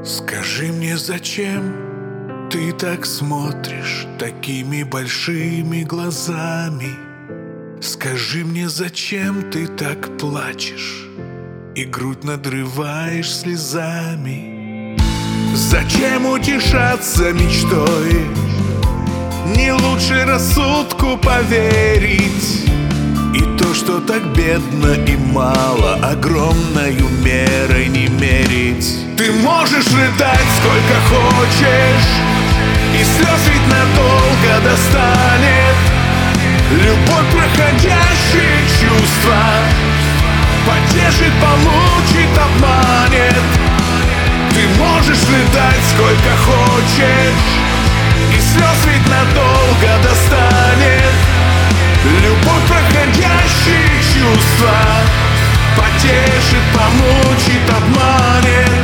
Скажи мне, зачем ты так смотришь такими большими глазами? Скажи мне, зачем ты так плачешь и грудь надрываешь слезами? Зачем утешаться мечтой? Не лучше рассудку поверить, и то, что так бедно и мало, огромною мерой не мерить. Ты можешь рыдать сколько хочешь, и слез ведь надолго достанет. Любовь проходящие чувства потешит, помучит, обманет. Ты можешь рыдать сколько хочешь, и слез ведь надолго достанет. Любовь проходящие чувства потешит, помучит, обманет.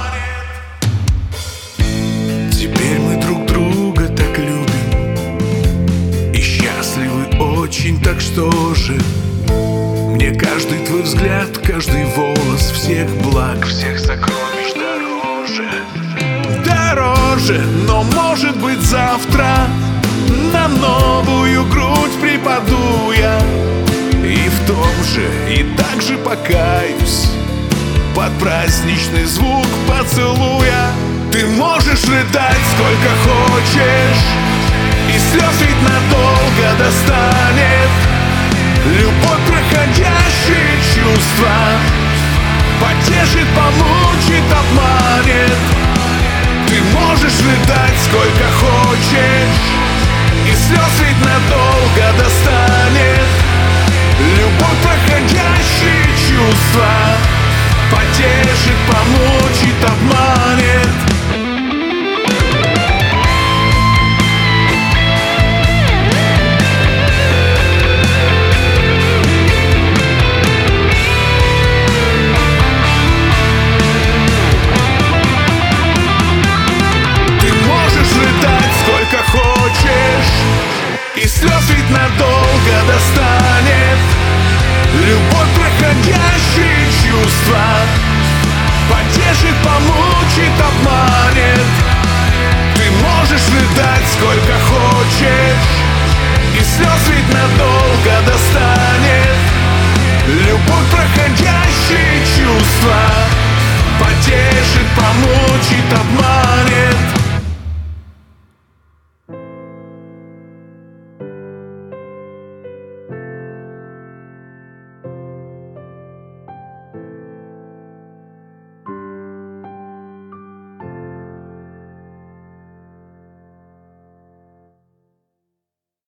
Теперь мы друг друга так любим и счастливы очень, так что же? Мне каждый твой взгляд, каждый волос, всех благ, всех сокровищ дороже. Дороже, но может быть завтра на новую грудь припаду я, и в том же, и так же покаюсь под праздничный звук поцелуя. Ты можешь рыдать сколько хочешь, и слез ведь надолго достанет. Любовь проходящие чувства потешит, помучит, обманет. Ты можешь рыдать сколько хочешь, и слез ведь надолго достанет. Любовь проходящие чувства потешит, помучит, обманет. И слез ведь надолго достанет. Любовь проходящие чувства потешит, помучит, обманет. Ты можешь рыдать сколько хочешь, и слез ведь надолго достанет. Любовь проходящие чувства потешит, помучит, обманет.